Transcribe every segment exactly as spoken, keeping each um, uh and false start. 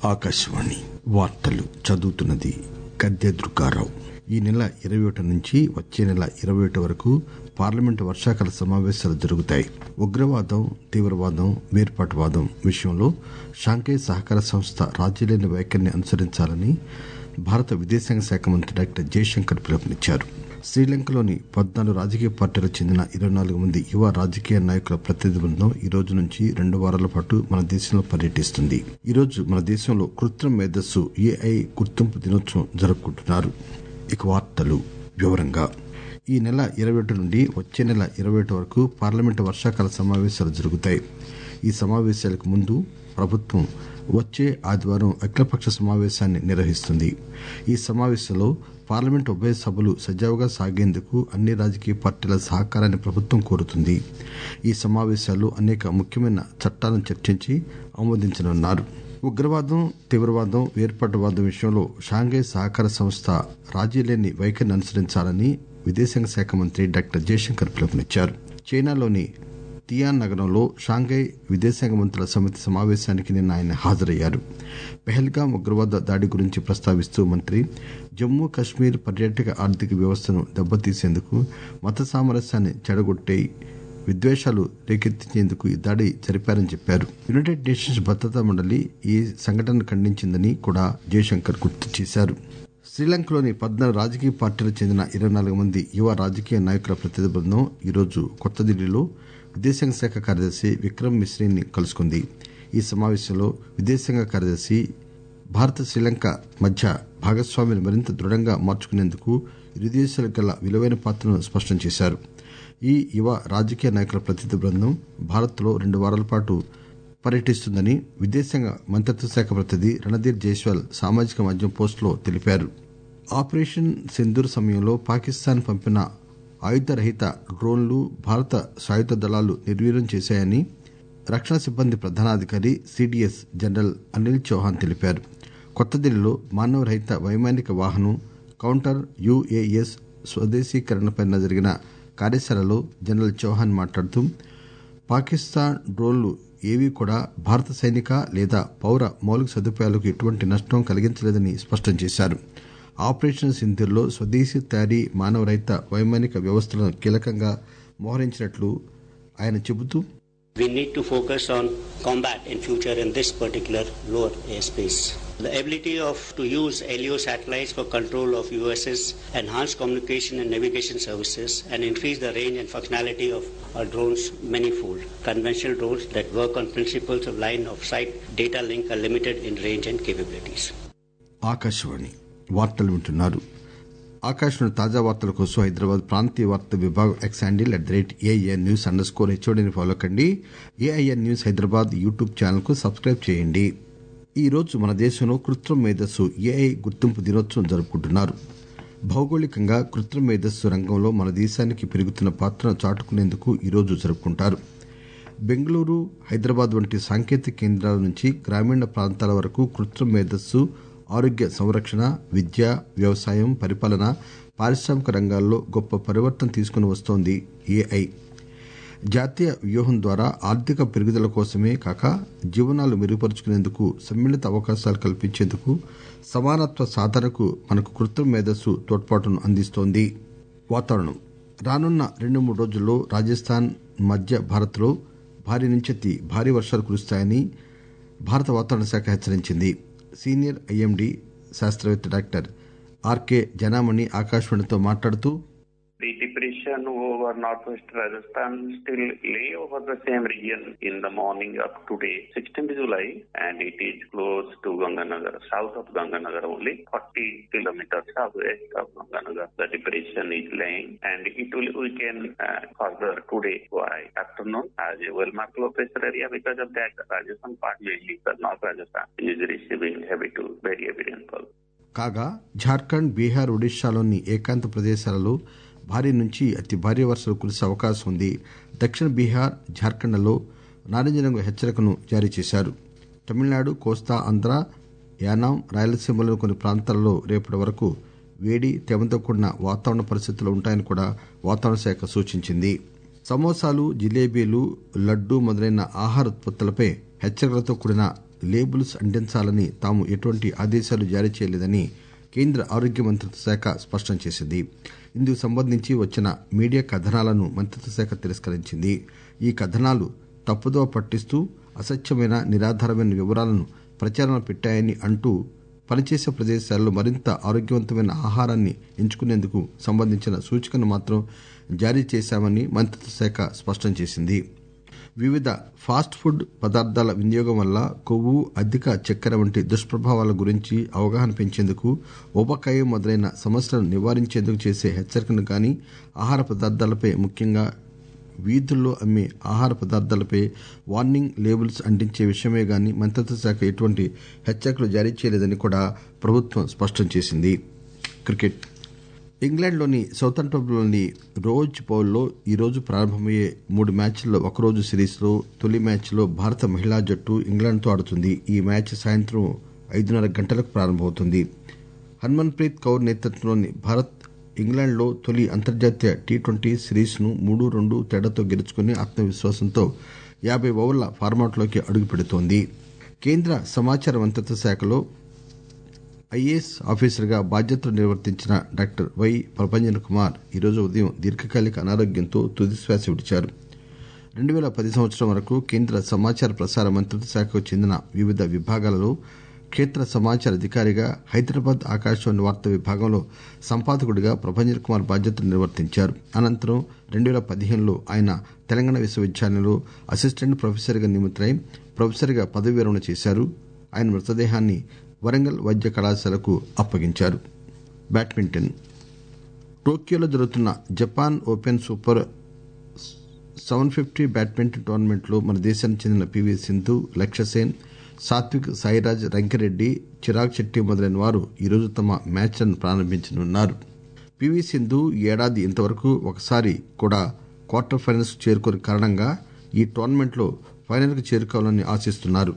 ఆకాశవాణి వార్తలు చదువుతున్నది గద్దె దుర్గారావు. ఈ నెల ఇరవై ఒకటి నుంచి వచ్చే నెల ఇరవై ఒకటి వరకు పార్లమెంటు వర్షాకాల సమావేశాలు జరుగుతాయి. ఉగ్రవాదం, తీవ్రవాదం, వేర్పాటువాదం విషయంలో షాంఘై సహకార సంస్థ రాజీలేని వైఖరిని అనుసరించాలని భారత విదేశాంగ శాఖ మంత్రి డాక్టర్ జయశంకర్ పిలుపునిచ్చారు. శ్రీలంకలోని పద్నాలుగు రాజకీయ పార్టీలకు చెందిన ఇరవై నాలుగు మంది యువ రాజకీయ నాయకుల ప్రతినిధి బృందం ఈ రోజు నుంచి రెండు వారాల పాటు మన దేశంలో పర్యటిస్తుంది. ఈ రోజు మన దేశంలో కృత్రిమ మేధస్సు ఏఐ గుర్తింపు దినోత్సవం జరుపుకుంటున్నారు. ఇక వార్తలు వివరంగా ఈ నెల ఇరవై ఒకటి నుండి వచ్చే నెల ఇరవై ఒకటి వరకు పార్లమెంటు వర్షాకాల సమావేశాలు జరుగుతాయి. ఈ సమావేశాలకు ముందు ప్రభుత్వం వచ్చే ఆదివారం అఖిలపక్ష సమావేశాన్ని నిర్వహిస్తుంది. ఈ సమావేశంలో పార్లమెంటు ఉభయ సభలు సజావుగా సాగేందుకు అన్ని రాజకీయ పార్టీల సహకారాన్ని ప్రభుత్వం కోరుతుంది. ఈ సమావేశాల్లో అనేక ముఖ్యమైన చట్టాలను చర్చించి ఆమోదించనున్నారు. ఉగ్రవాదం, తీవ్రవాదం, వేర్పాటువాదం విషయంలో షాంఘై సహకార సంస్థ రాజీలేని వైఖరిని అనుసరించాలని విదేశాంగ శాఖ మంత్రి డాక్టర్ జయశంకర్ పిలుపునిచ్చారు. చైనాలోని తియాన్ నగరంలో షాంఘై విదేశాంగ మంత్రుల సమితి సమావేశానికి నిన్న ఆయన హాజరయ్యారు. పెహల్గాం ఉగ్రవాద దాడి గురించి ప్రస్తావిస్తూ మంత్రి జమ్మూ కశ్మీర్ పర్యాటక ఆర్థిక వ్యవస్థను దెబ్బతీసేందుకు, మత సామరస్యాన్ని చెడగొట్టే విద్వేషాలు రేకెత్తించేందుకు ఈ దాడి జరిపారని చెప్పారు. యునైటెడ్ నేషన్స్ భద్రతా మండలి ఈ సంఘటనను ఖండించిందని కూడా జయశంకర్ గుర్తు చేశారు. శ్రీలంకలోని పద్నాలుగు రాజకీయ పార్టీలకు చెందిన ఇరవై నాలుగు మంది యువ రాజకీయ నాయకుల ప్రతినిధి బృందం ఈరోజు కొత్త ఢిల్లీలో విదేశాంగ శాఖ కార్యదర్శి విక్రమ్ మిశ్రీని కలుసుకుంది. ఈ సమావేశంలో విదేశాంగ కార్యదర్శి భారత్ శ్రీలంక మధ్య భాగస్వామ్యాన్ని మరింత దృఢంగా మార్చుకునేందుకు ఇరు దేశాలకు గల విలువైన పాత్రను స్పష్టం చేశారు. ఈ యువ రాజకీయ నాయకుల ప్రతినిధి బృందం భారత్ లో రెండు వారాల పాటు పర్యటిస్తుందని విదేశాంగ మంత్రిత్వ శాఖ ప్రతినిధి రణధీర్ జైస్వాల్ సామాజిక మాధ్యమం పోస్టులో తెలిపారు. ఆపరేషన్ సింధూర్ సమయంలో పాకిస్తాన్ పంపిన ఆయుధ రహిత డ్రోన్లు భారత సాయుధ దళాలు నిర్వీర్యం చేశాయని రక్షణ సిబ్బంది ప్రధానాధికారి సిడిఎస్ జనరల్ అనిల్ చౌహాన్ తెలిపారు. కొత్త ఢిల్లీలో మానవ రహిత వైమానిక వాహనం కౌంటర్ యుఏఎస్ స్వదేశీకరణపై జరిగిన కార్యశాలలో జనరల్ చౌహాన్ మాట్లాడుతూ పాకిస్తాన్ డ్రోన్లు ఏవీ కూడా భారత సైనిక లేదా పౌర మౌలిక సదుపాయాలకు ఎటువంటి నష్టం కలిగించలేదని స్పష్టం చేశారు. ఆపరేషన్ సింధూర్లో స్వదేశీ తయారీ మానవ రహిత వైమానిక వ్యవస్థలను కీలకంగా మోహరించినట్లు ఆయన చెబుతూ We need to focus on combat in future in this particular lower airspace. The ability of to use L E O satellites for control of U S S, enhance communication and navigation services, and increase the range and functionality of our drones manifold. Conventional drones that work on principles of line of sight data link are limited in range and capabilities. Akashvani వార్తలు వింటున్నారు. ఆకాశవాణి తాజా వార్తల కోసం హైదరాబాద్ ప్రాంతీయ వార్తా విభాగం X handle at the rate AIN news underscore హెచ్ఓడిని follow కండి. AIN news Hyderabad YouTube channel కు సబ్స్క్రైబ్ చేయండి. ఈ రోజు మన దేశంలో కృత్రిమ మేధస్సు ఏఐ గుర్తింపు దినోత్సవం జరుపుకుంటున్నారు. భౌగోళికంగా కృత్రిమ మేధస్సు రంగంలో మన దేశానికి పెరుగుతున్న పాత్రను చాటుకునేందుకు ఈ రోజు జరుపుకుంటారు. బెంగళూరు, హైదరాబాద్ వంటి సాంకేతిక కేంద్రాల నుంచి గ్రామీణ ప్రాంతాల వరకు కృత్రిమ మేధస్సు ఆరోగ్య సంరక్షణ, విద్య, వ్యవసాయం, పరిపాలన, పారిశ్రామిక రంగాల్లో గొప్ప పరివర్తన తీసుకుని వస్తోంది ఏఐ. జాతీయ వ్యూహం ద్వారా ఆర్థిక పెరుగుదల కోసమే కాక జీవనాలు మెరుగుపరుచుకునేందుకు, సమ్మిళిత అవకాశాలు కల్పించేందుకు, సమానత్వ సాధనకు మనకు కృత్రిమ మేధస్సు తోడ్పాటును అందిస్తోంది. వాతావరణం రానున్న రెండు మూడు రోజుల్లో రాజస్థాన్, మధ్య భారత్ లో భారీ నుంచి అతి భారీ వర్షాలు కురుస్తాయని భారత వాతావరణ శాఖ హెచ్చరించింది. సీనియర్ ఐఎండీ శాస్త్రవేత్త డాక్టర్ ఆర్కే జనామణి ఆకాశవాణితో మాట్లాడుతూ The depression over northwest Rajasthan still lay over the same region in the morning of today, sixteenth July, and it is close to Ganganagar, south of Ganganagar, only forty kilometers southwest of Ganganagar. The depression is laying, and it will weaken uh, further today by afternoon as a well-marked low pressure area. Because of that, Rajasthan part, mainly the North Rajasthan, is receiving heavy to very heavy rainfall. కాగా జార్ఖండ్, బీహార్, ఒడిశాలోని ఏకాంత ప్రదేశాలలో భారీ నుంచి అతి భారీ వర్షాలు కురిసే అవకాశం ఉంది. దక్షిణ బీహార్, జార్ఖండ్లలో నారింజ రంగు హెచ్చరికను జారీ చేశారు. తమిళనాడు, కోస్తా ఆంధ్ర, యానాం, రాయలసీమలోని కొన్ని ప్రాంతాలలో రేపటి వరకు వేడి, తేమతో కూడిన వాతావరణ పరిస్థితులు ఉంటాయని కూడా వాతావరణ శాఖ సూచించింది. సమోసాలు, జిలేబీలు, లడ్డూ మొదలైన ఆహార ఉత్పత్తులపై హెచ్చరికలతో కూడిన లేబుల్స్ అంటించాలని తాము ఎటువంటి ఆదేశాలు జారీ చేయలేదని కేంద్ర ఆరోగ్య మంత్రిత్వ శాఖ స్పష్టం చేసింది. ఇందుకు సంబంధించి వచ్చిన మీడియా కథనాలను మంత్రిత్వ శాఖ తిరస్కరించింది. ఈ కథనాలు తప్పుదోవ పట్టిస్తూ అసత్యమైన నిరాధారమైన వివరాలను ప్రచారంలో పెట్టాయని అంటూ పనిచేసే ప్రదేశాల్లో మరింత ఆరోగ్యవంతమైన ఆహారాన్ని ఎంచుకునేందుకు సంబంధించిన సూచికను మాత్రం జారీ చేశామని మంత్రిత్వ శాఖ స్పష్టం చేసింది. వివిధ ఫాస్ట్ ఫుడ్ పదార్థాల వినియోగం వల్ల కొవ్వు, అధిక చక్కెర వంటి దుష్ప్రభావాల గురించి అవగాహన పెంచేందుకు, ఊబకాయం మొదలైన సమస్యలను నివారించేందుకు చేసే హెచ్చరికను గాని, ఆహార పదార్థాలపై ముఖ్యంగా వీధుల్లో అమ్మే ఆహార పదార్థాలపై వార్నింగ్ లేబుల్స్ అంటించే విషయమే గాని మంత్రిత్వ శాఖ ఎటువంటి హెచ్చరికలు జారీ చేయలేదని కూడా ప్రభుత్వం స్పష్టం చేసింది. క్రికెట్. ఇంగ్లాండ్లోని సౌతాంప్టన్లోని రోజ్ బౌల్లో ఈరోజు ప్రారంభమయ్యే మూడు మ్యాచ్ల్లో ఒకరోజు సిరీస్లో తొలి మ్యాచ్లో భారత మహిళా జట్టు ఇంగ్లాండ్తో ఆడుతుంది. ఈ మ్యాచ్ సాయంత్రం ఐదున్నర గంటలకు ప్రారంభమవుతుంది. హర్మన్ప్రీత్ కౌర్ నేతృత్వంలోని భారత్ ఇంగ్లాండ్లో తొలి అంతర్జాతీయ టీ ట్వంటీ సిరీస్ను మూడు రెండు తేడాతో గెలుచుకుని ఆత్మవిశ్వాసంతో యాబై ఓవర్ల ఫార్మాట్లోకి అడుగుపెడుతోంది. కేంద్ర సమాచార మంత్రిత్వ శాఖలో ఐఏఎస్ ఆఫీసర్గా బాధ్యతలు నిర్వర్తించిన డాక్టర్ వై ప్రభంజన్ కుమార్ ఈరోజు ఉదయం దీర్ఘకాలిక అనారోగ్యంతో తుదిశ్వాస విడిచారు. రెండు పేల పది సంవత్సరం వరకు కేంద్ర సమాచార ప్రసార మంత్రిత్వ శాఖకు చెందిన వివిధ విభాగాలలో క్షేత్ర సమాచార అధికారిగా, హైదరాబాద్ ఆకాశవాణి వార్తా విభాగంలో సంపాదకుడిగా ప్రభంజన్ కుమార్ బాధ్యతలు నిర్వర్తించారు. అనంతరం రెండు పేల పదిహేనులో ఆయన తెలంగాణ విశ్వవిద్యాలయంలో అసిస్టెంట్ ప్రొఫెసర్గా నియమితులై ప్రొఫెసర్గా పదవీ విరమణ చేశారు. ఆయన మృతదేహాన్ని వరంగల్ వైద్య కళాశాలకు అప్పగించారు. బ్యాడ్మింటన్. టోక్యోలో జరుగుతున్న Japan Open Super seven fifty badminton టోర్నమెంట్లో మన దేశానికి చెందిన పివి సింధు, లక్ష్యసేన్, సాత్విక్ సాయిరాజ్, రంకిరెడ్డి, చిరాగ్ శెట్టి మొదలైన వారు ఈరోజు తమ మ్యాచ్లను ప్రారంభించనున్నారు. పివి సింధు ఈ ఏడాది ఇంతవరకు ఒకసారి కూడా క్వార్టర్ ఫైనల్స్ చేరుకోని కారణంగా ఈ టోర్నమెంట్లో ఫైనల్కు చేరుకోవాలని ఆశిస్తున్నారు.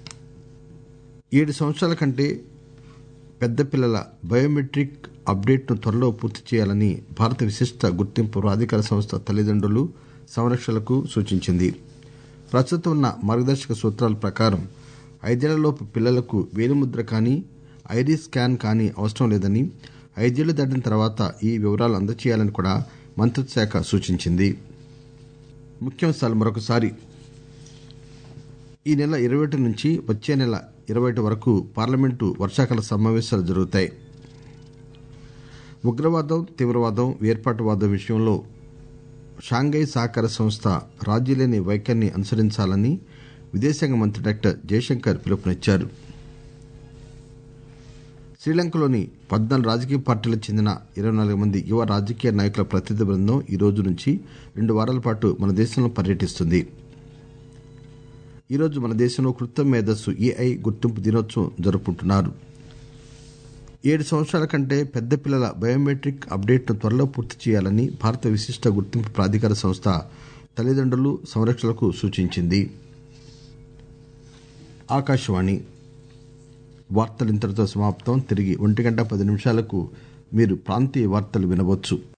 ఏడు సంవత్సరాల కంటే పెద్ద పిల్లల బయోమెట్రిక్ అప్డేట్ను త్వరలో పూర్తి చేయాలని భారత విశిష్ట గుర్తింపు ప్రాధికార సంస్థ తల్లిదండ్రులు, సంరక్షకులకు సూచించింది. ప్రస్తుతం ఉన్న మార్గదర్శక సూత్రాల ప్రకారం ఐదేళ్లలోపు పిల్లలకు వేలిముద్ర కానీ, ఐరిస్ స్కాన్ కానీ అవసరం లేదని, ఐదేళ్లు దాటిన తర్వాత ఈ వివరాలు అందజేయాలని కూడా మంత్రిత్వ శాఖ సూచించింది. ముఖ్యాంశాలు మరొకసారి. ఈ నెల ఇరవై ఒకటి నుంచి వచ్చే నెల ఇరవై ఒకటి వరకు పార్లమెంటు వర్షాకాల సమావేశాలు జరుగుతాయి. ఉగ్రవాదం, తీవ్రవాదం, వేర్పాటువాదం విషయంలో షాంఘై సహకార సంస్థ రాజీలేని వైఖరిని అనుసరించాలని విదేశాంగ మంత్రి డాక్టర్ జయశంకర్ పిలుపునిచ్చారు. శ్రీలంకలోని పద్నాలుగు రాజకీయ పార్టీలకు చెందిన ఇరవై నాలుగు మంది యువ రాజకీయ నాయకుల ప్రతినిధి బృందం ఈ రోజు నుంచి రెండు వారాల పాటు మన దేశంలో పర్యటిస్తుంది. ఈరోజు మన దేశంలో కృత్రిమ మేధస్సు ఏఐ గుర్తింపు దినోత్సవం జరుపుకుంటున్నారు. ఏడు సంవత్సరాల కంటే పెద్ద పిల్లల బయోమెట్రిక్ అప్డేట్ను త్వరలో పూర్తి చేయాలని భారత విశిష్ట గుర్తింపు ప్రాధికార సంస్థ తల్లిదండ్రులు, సంరక్షకులకు సూచించింది. ఆకాశవాణి వార్తలు ఇంతటితో సమాప్తం. తిరిగి ఒంటి గంట పది నిమిషాలకు మీరు ప్రాంతీయ వార్తలు వినవచ్చు.